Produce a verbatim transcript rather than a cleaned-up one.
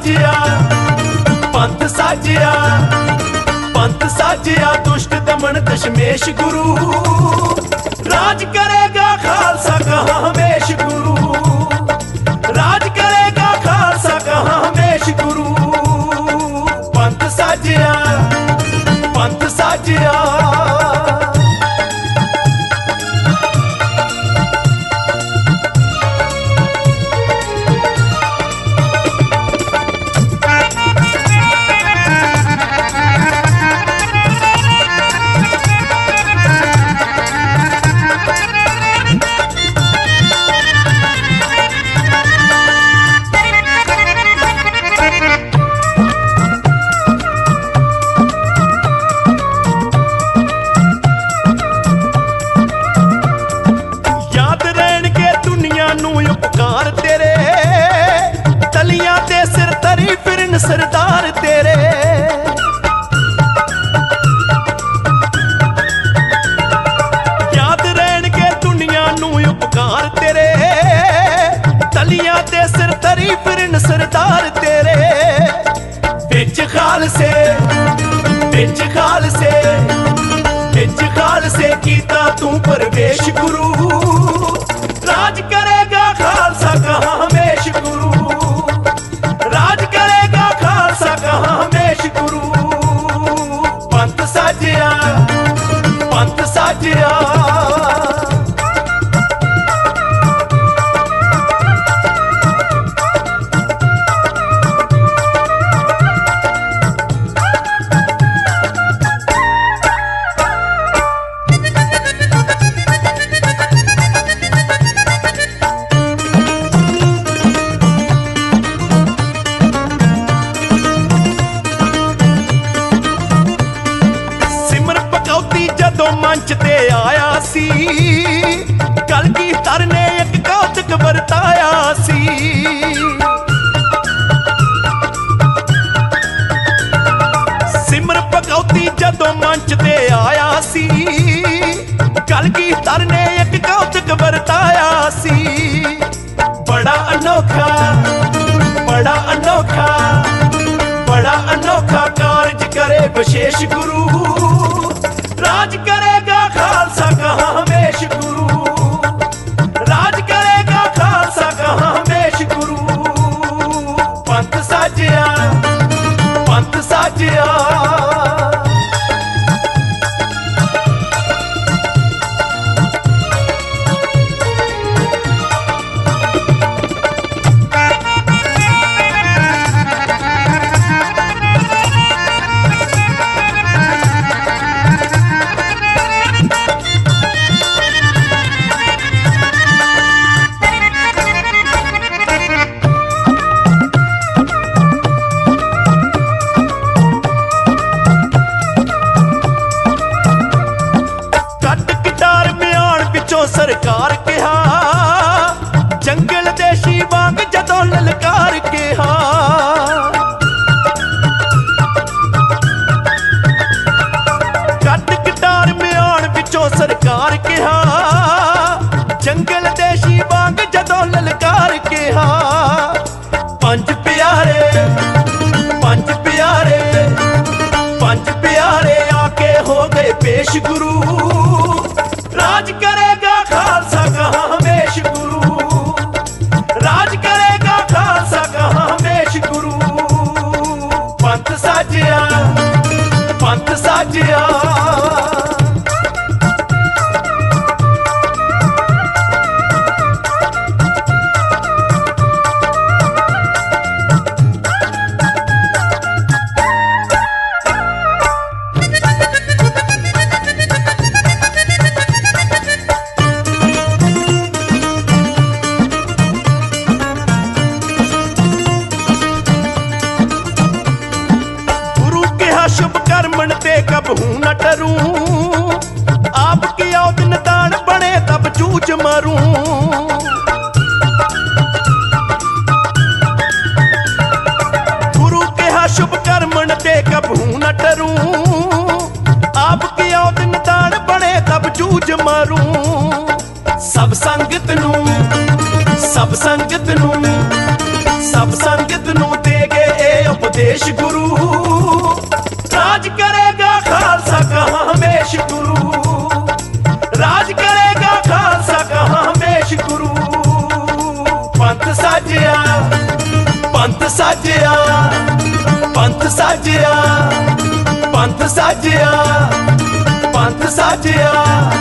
साजिया पंथ साजिया पंथ साजिया दुष्ट दमन दशमेश गुरु राज करेगा खालसा कहाँ हमेश गुरु राज करेगा खालसा कहाँ हमेश गुरु पंथ साजिया पंथ साजिया सरदार तेरे याद रहन के दुनिया नू उपकार तेरे तलियां ते सिर तरी फिरन सरदार तेरे बिच खालसे बिच खालसे बिच खालसे कीता तू परवेश गुरु राज करेगा खालसा कहाँ हमेश गुरु राज करेगा खालसा कहाँ हमेश गुरु पंथ साजिया पंथ साजिया मंच ते आया सी कलगीधर ने एक कौतक वरताया सी सिमर भगौती जदों मंच ते आया सी कलगीधर ने एक कौतक वरताया सी बड़ा अनोखा बड़ा अनोखा बड़ा अनोखा कार्य करे विशेष गुरु राज करेगा खालसा कहाँ हमेश गुरु राज करेगा खालसा कहाँ हमेश गुरु पंथ साजिया पंथ साजिया सरकार कहा जंगल देशी वांग जदों ललकार कहा कट कटार म्याण विचों सरकार कहा जंगल देशी वांग जदों ललकार कहा पंज प्यारे पंज प्यारे पंज प्यारे आके हो गए पेश गुरु राज करेगा खालसा कहाँ हमेश गुरु राज करेगा खालसा कहाँ हमेश गुरु पंथ साजिया पंथ साजिया कबहू न डरूं आपकी औद निदान बने तब जूझ मरूं गुरु कहा शुभ कर्मन ते कबहू न डरूं आपकी औद निदान बने तब जूझ मरूं सब संगत नू सब संगत नू सब संगत नू दे गए देश गुरु, राज करेगा खालसा कहाँ हमेश गुरु, राज करेगा खालसा कहाँ हमेश गुरु। पंथ साजिया पंथ साजिया पंथ साजिया पंथ साजिया पंथ साजिया